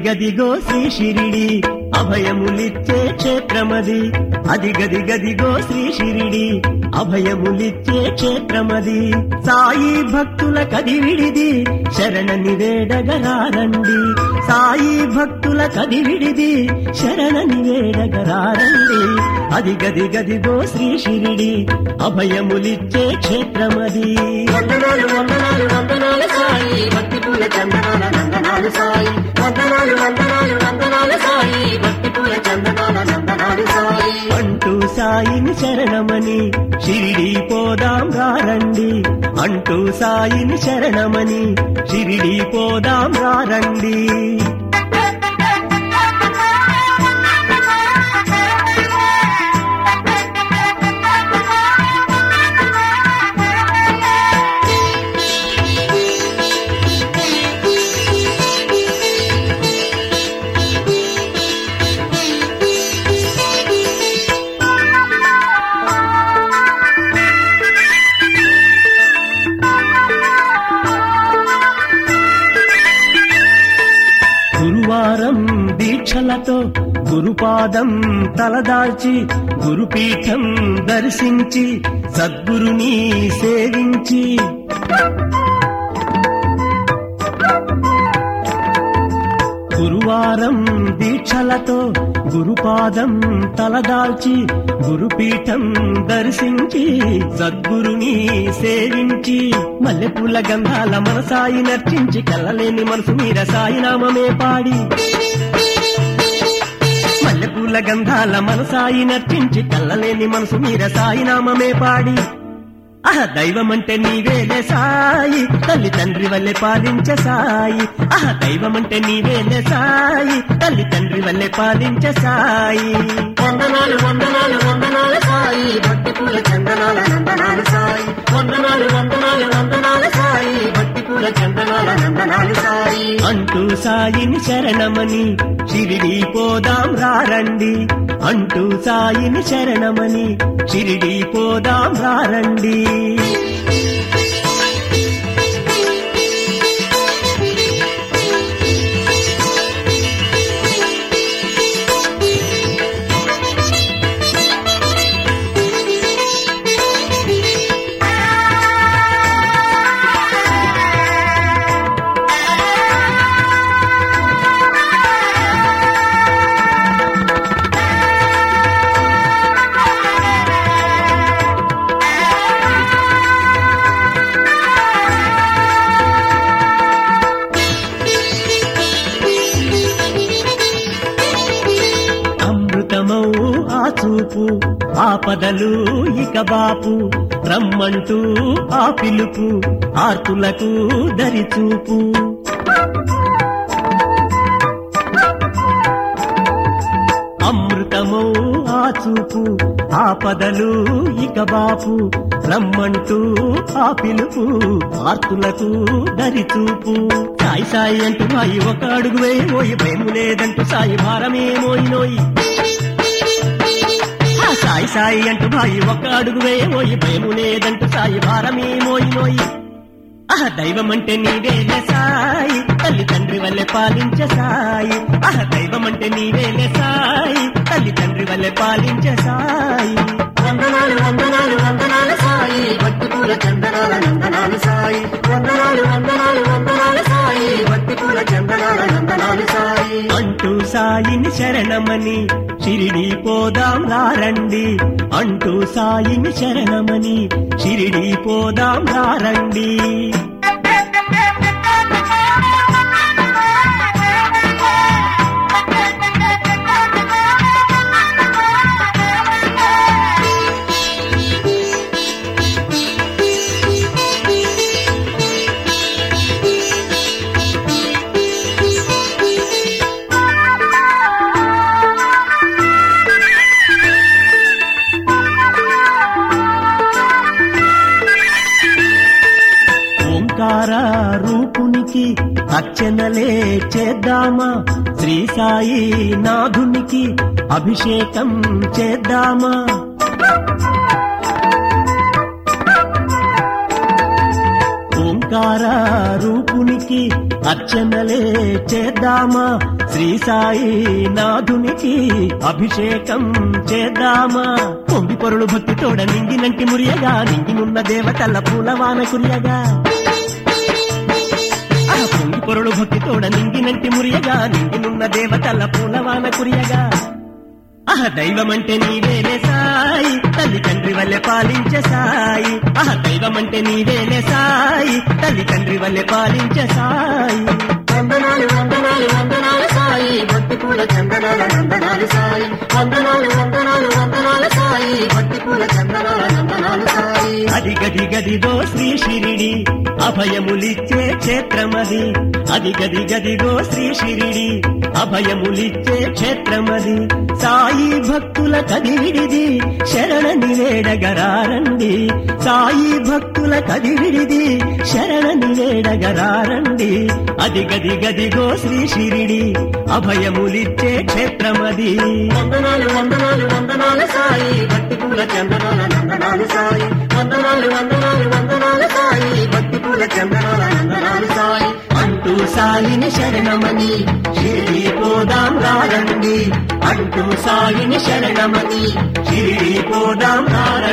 గదిగదిగో శ్రీ షిరిడి అభయములిచ్చే క్షేత్రమది. అది గదిగదిగో శ్రీ షిరిడి అభయములిచ్చే క్షేత్రమది. సాయి భక్తుల కదివిడిది శరణని వేడగరారండి. సాయి భక్తుల కదివిడిది శరణని వేడగరారండి. అది గదిగదిగో శ్రీ షిరిడి అభయములిచ్చే క్షేత్రమది. వందనాలు వందనాలు వందనాలు సాయి భక్తి పూల చందనాల నందనాలు సాయి. వందనాలు వందనాలు వందనాలు సాయి భక్తి పూల చందనాల నందనాలు సాయి. అంటూ సాయిని శరణమని షిరిడి పోదాం రారండి. అంటూ సాయిని శరణమని షిరిడి పోదాం రారండి. గురువారం దీక్షలతో గురుపాదం తలదాల్చి గురుపీఠం దర్శించి సద్గురుని సేవించి గురువారం దీక్షలతో గురుపాదం తలదాల్చి గురుపీఠం దర్శించి సద్గురుని సేవించి మల్లెపూల గంధాల మనసాయి నర్చించి కళ్ళలేని మనసు మీద సాయి నామమే పాడి. మల్లెపూల గంధాల మనసాయి నర్చించి కళ్ళలేని మనసు మీద సాయి నామమే పాడి. దైవమంటే నీవేలే సాయి తల్లి తండ్రి వల్లే పాలించే సాయి. దైవమంటే నీవేలే సాయి తల్లి తండ్రి వల్లే పాలించే సాయి. వందనాలు వందనాలు వందనాలు సాయి భక్తి పూల చందనాల నందనాలు సాయి. వందనాలు వందనాలు వందనాలు సాయి భక్తి పూల చందనాల నందనాలు సాయి. అంటూ సాయిని శరణమని షిరిడి పోదాం రారండి. అంటూ సాయిని శరణమని షిరిడి పోదాం రారండి. చూపు ఆపదలు ఇక బాపు రమ్మంటూ ఆ పిలుపు ఆర్తులకు దరిచూపు. అమృతమో ఆ చూపు ఆపదలు ఇక బాపు రమ్మంటూ ఆ పిలుపు ఆర్తులకు దరిచూపు. సాయి సాయి అంటూ సాయి ఒక అడుగు వేయమోయి భయము లేదంటూ సాయి భారమేమోయినోయి. సాయి సాయి అంటూ సాయి ఒక అడుగు వేయమోయి భయము లేదంటూ సాయి భారమేమోయినోయి. దైవమంటే నీవేలే సాయి తల్లి తండ్రి వల్లే పాలించే సాయి. దైవమంటే నీవేలే సాయి తల్లి తండ్రి వల్లే పాలించే సాయి. వందనాలు వందనాలు వందనాలు సాయి భక్తి పూల చందనాల నందనాలు సాయి. వందనాలు వందనాలు వందనాలు సాయి భక్తి పూల చందనాల నందనాలు సాయి. అంటూ సాయిని శరణమని షిరిడి పోదాం రారండి. అంటూ సాయిని శరణమని షిరిడి పోదాం రారండి. రూపునికి అర్చనలే చేద్దామా, శ్రీ సాయి నాథునికి అభిషేకం చేద్దామా. ఓంకార రూపునికి అర్చనలే చేద్దామా, శ్రీ సాయి నాథునికి అభిషేకం చేద్దామా. పొంగి పొరులు భక్తితోడ నింగినంటి మురియగా, నింగినున్న దేవతల పూలవాన కురియగా. పొంగి పొరులు భక్తితోడ నింగినంటి మురియగా, నింగినున్న దేవతల పూలవాన కురియగా. దైవమంటే నీవేలే సాయి, తల్లి తండ్రి వల్లే పాలించే సాయి. దైవమంటే నీవేలే సాయి, తల్లి తండ్రి వల్లే పాలించే సాయి. వందనాలు వందనాలు వందనాలు సాయి, భక్తి పూల చందనాల నందనాలు సాయి. వందనాలు వందనాలు వందనాలు సాయి, భక్తి పూల చందనాల నందనాలు సాయి. అదిగది గదిగో శ్రీ షిరిడి అభయములిచ్చే క్షేత్రమది. అదిగది గదిగో శ్రీ షిరిడి అభయములిచ్చే క్షేత్రమది. సాయి భక్తుల కదివిడిది శరణని వేడగరారండి. సాయి భక్తుల కదివిడిది శరణని వేడగరారండి. అదిగది గదిగో శ్రీ షిరిడి అభయములిచ్చే క్షేత్రమది. వందనాలు వందనాలు వందనాలు సాయి, భక్తి పూల చందనాల నందనాలు సాయి. వందనాలు వందనాలు వందనాలు సాయి, భక్తి పూల చందనాల నందనాలు సాయి. అంటూ సాయిని శరణమని షిరిడి పోదాం రారండి. అంటూ సాయిని శరణమని షిరిడి పోదాం రారండి.